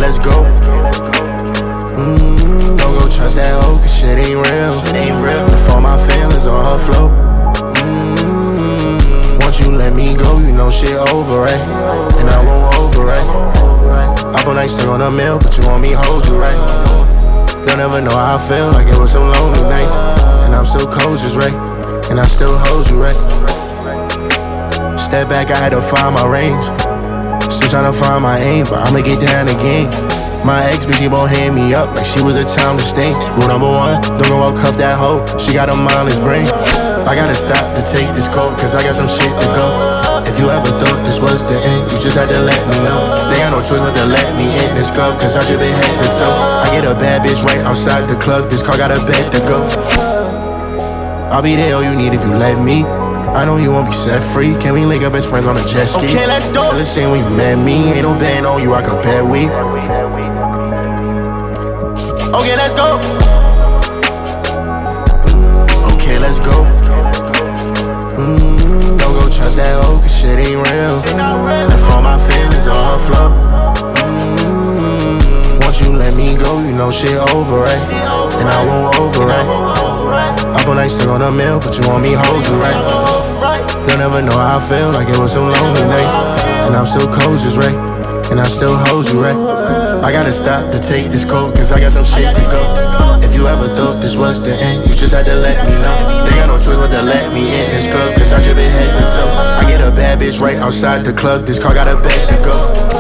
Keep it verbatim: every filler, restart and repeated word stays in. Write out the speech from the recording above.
let's go. Mm, don't go trust that hoe, cause shit ain't real. Shit ain't real. Left all my feelings on her flow. Mm, once you let me go, you know shit over, right? And I won't over, right? Up all night, stuck on a mill, but you want me hold you, right? You'll never know how I feel, like it was some lonely nights. And I'm still cold, just right. And I still hold you, right? Step back, I had to find my range. Still tryna find my aim, but I'ma get down again. My ex bitch, she won't hand me up like she was a time to stay. Rule number one, don't go out cuff that hoe. She got a mindless brain. I gotta stop to take this cold, cause I got some shit to go. If you ever thought this was the end, you just had to let me know. They got no choice but to let me in this club, cause I drip it head to toe. I get a bad bitch right outside the club, this car got a bed to go. I'll be there all you need if you let me. I know you won't be set free. Can we link up as friends on a jet ski? Okay, let's go. Still the same when you met me. Ain't no betting on you, I could bet we. Okay, let's go. Okay, let's go. Mm, don't go trust that hoe, cause shit ain't real. Left all my feelings on her flow. Mm, once you let me go, you know shit over, right? And I won't over, right? Up all night, stuck on a mill, but you want me hold you, right? You'll never know how I feel, like it was some lonely nights. And I'm still cold, just right. And I still hold you, right? I gotta stop to take this cold, cause I got some shit to go. If you ever thought this was the end, you just had to let me know. They got no choice but to let me in this club, cause I drip it head to toe. I get a bad bitch right outside the club, this car got a bed to go.